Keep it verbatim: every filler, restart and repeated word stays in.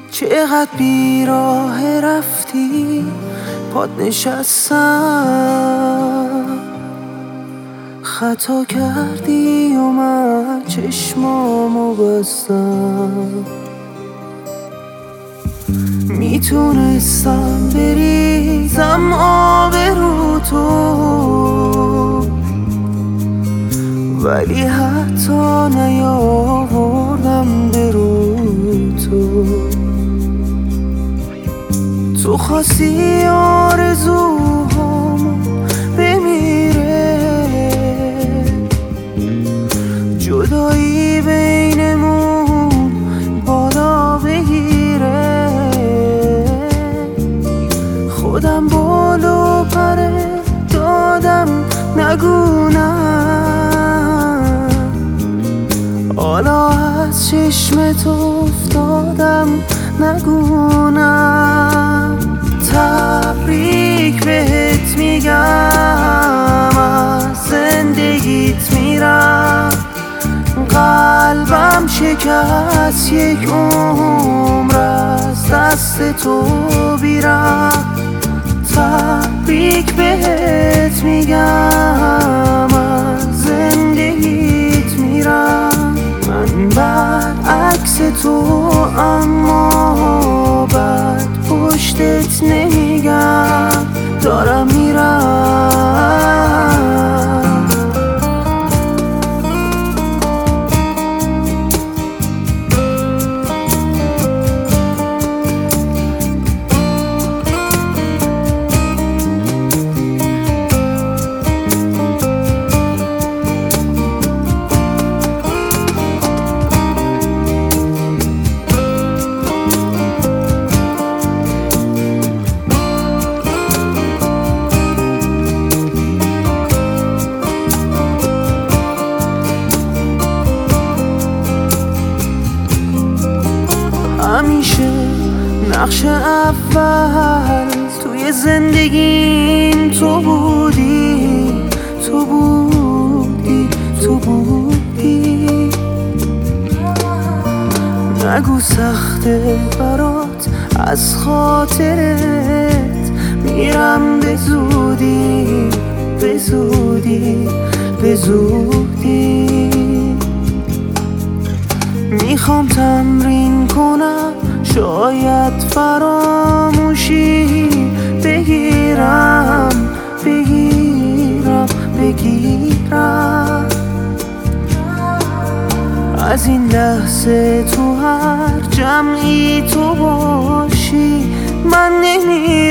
چقدر بیراه رفتی پاد نشستم، خطا کردی و من چشمامو بستم. میتونستم بریزم آب رو تو، ولی حتی نیاوردم به رو تو. تو خواستی آرزوهامو بمیره، جدایی بینمون بالا بگیره. خودم بالو پره دادم نگونم، حالا از چشمت افتادم نگونم. تبریک بهت میگم از زندگیت میرم، قلبم شکست یک عمر از دست تو بیرم. تبریک بهت میگم از زندگیت میرم، من برعکس تو اما بد پشتت نمیگم، دارم میرم. همیشه نقش اول توی زندگیم تو بودی، تو بودی، تو بودی. نگو سخته برات از خاطرت میرم به زودی، به زودی، به زودی. میخوام تمرین کنم شاید فراموشی بگیرم، بگیرم، بگیرم. از این لحظه تو هر جمعی تو باشی من نمیرم.